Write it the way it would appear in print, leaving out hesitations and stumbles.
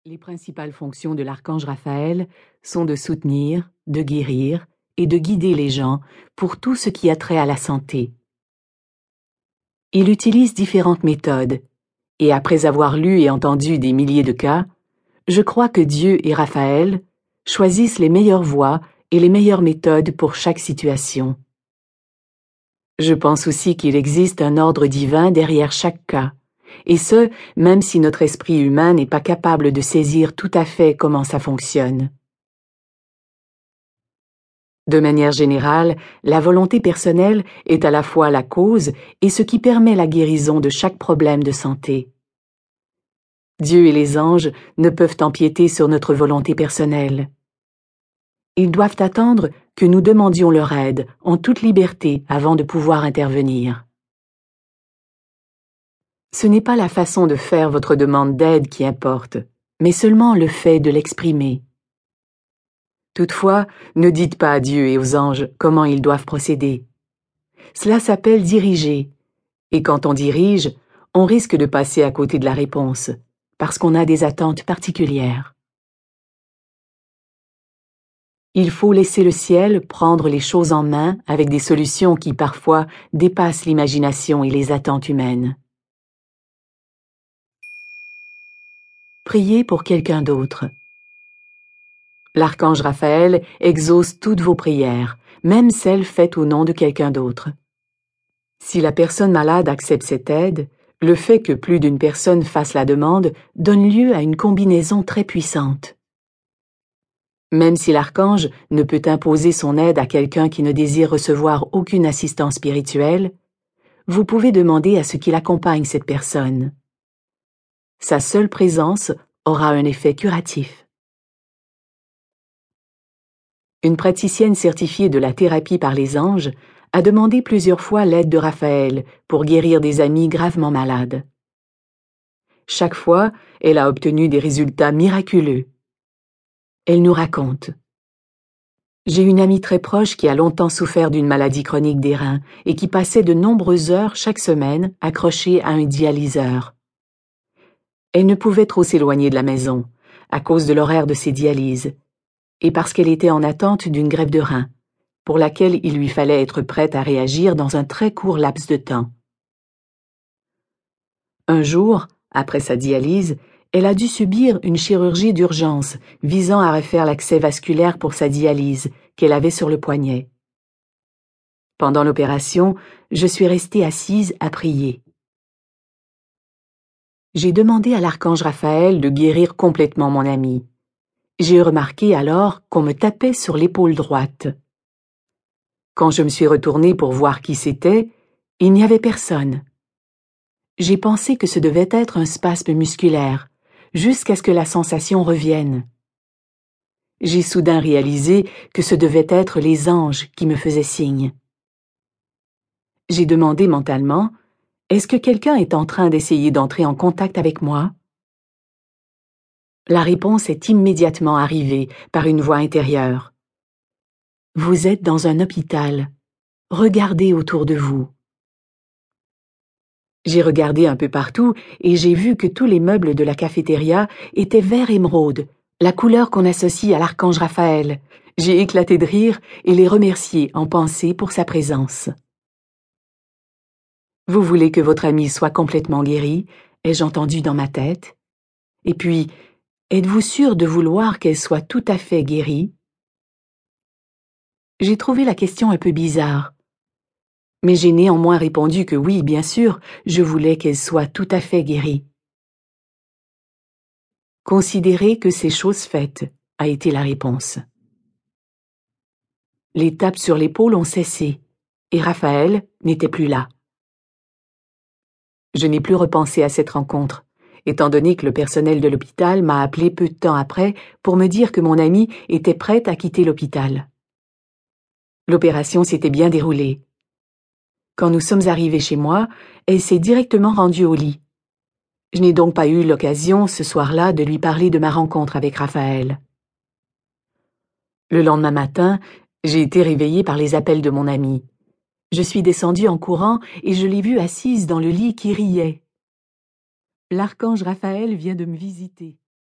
Les principales fonctions de l'archange Raphaël sont de soutenir, de guérir et de guider les gens pour tout ce qui a trait à la santé. Il utilise différentes méthodes, et après avoir lu et entendu des milliers de cas, je crois que Dieu et Raphaël choisissent les meilleures voies et les meilleures méthodes pour chaque situation. Je pense aussi qu'il existe un ordre divin derrière chaque cas, et ce, même si notre esprit humain n'est pas capable de saisir tout à fait comment ça fonctionne. De manière générale, la volonté personnelle est à la fois la cause et ce qui permet la guérison de chaque problème de santé. Dieu et les anges ne peuvent empiéter sur notre volonté personnelle. Ils doivent attendre que nous demandions leur aide en toute liberté avant de pouvoir intervenir. Ce n'est pas la façon de faire votre demande d'aide qui importe, mais seulement le fait de l'exprimer. Toutefois, ne dites pas à Dieu et aux anges comment ils doivent procéder. Cela s'appelle diriger, et quand on dirige, on risque de passer à côté de la réponse, parce qu'on a des attentes particulières. Il faut laisser le ciel prendre les choses en main avec des solutions qui parfois dépassent l'imagination et les attentes humaines. Priez pour quelqu'un d'autre. L'archange Raphaël exauce toutes vos prières, même celles faites au nom de quelqu'un d'autre. Si la personne malade accepte cette aide, le fait que plus d'une personne fasse la demande donne lieu à une combinaison très puissante. Même si l'archange ne peut imposer son aide à quelqu'un qui ne désire recevoir aucune assistance spirituelle, vous pouvez demander à ce qu'il accompagne cette personne. Sa seule présence aura un effet curatif. Une praticienne certifiée de la thérapie par les anges a demandé plusieurs fois l'aide de Raphaël pour guérir des amis gravement malades. Chaque fois, elle a obtenu des résultats miraculeux. Elle nous raconte. J'ai une amie très proche qui a longtemps souffert d'une maladie chronique des reins et qui passait de nombreuses heures chaque semaine accrochée à un dialyseur. Elle ne pouvait trop s'éloigner de la maison, à cause de l'horaire de ses dialyses, et parce qu'elle était en attente d'une greffe de rein, pour laquelle il lui fallait être prête à réagir dans un très court laps de temps. Un jour, après sa dialyse, elle a dû subir une chirurgie d'urgence visant à refaire l'accès vasculaire pour sa dialyse qu'elle avait sur le poignet. Pendant l'opération, je suis restée assise à prier. J'ai demandé à l'archange Raphaël de guérir complètement mon amie. J'ai remarqué alors qu'on me tapait sur l'épaule droite. Quand je me suis retournée pour voir qui c'était, il n'y avait personne. J'ai pensé que ce devait être un spasme musculaire, jusqu'à ce que la sensation revienne. J'ai soudain réalisé que ce devait être les anges qui me faisaient signe. J'ai demandé mentalement, est-ce que quelqu'un est en train d'essayer d'entrer en contact avec moi? La réponse est immédiatement arrivée par une voix intérieure. Vous êtes dans un hôpital. Regardez autour de vous. J'ai regardé un peu partout et j'ai vu que tous les meubles de la cafétéria étaient vert émeraude, la couleur qu'on associe à l'archange Raphaël. J'ai éclaté de rire et les remercié en pensée pour sa présence. Vous voulez que votre amie soit complètement guérie, ai-je entendu dans ma tête? Et puis, êtes-vous sûr de vouloir qu'elle soit tout à fait guérie? J'ai trouvé la question un peu bizarre. Mais j'ai néanmoins répondu que oui, bien sûr, je voulais qu'elle soit tout à fait guérie. Considérez que c'est chose faite, a été la réponse. Les tapes sur l'épaule ont cessé, et Raphaël n'était plus là. Je n'ai plus repensé à cette rencontre, étant donné que le personnel de l'hôpital m'a appelé peu de temps après pour me dire que mon amie était prête à quitter l'hôpital. L'opération s'était bien déroulée. Quand nous sommes arrivés chez moi, elle s'est directement rendue au lit. Je n'ai donc pas eu l'occasion, ce soir-là, de lui parler de ma rencontre avec Raphaël. Le lendemain matin, j'ai été réveillée par les appels de mon amie. Je suis descendue en courant et je l'ai vue assise dans le lit qui riait. L'archange Raphaël vient de me visiter.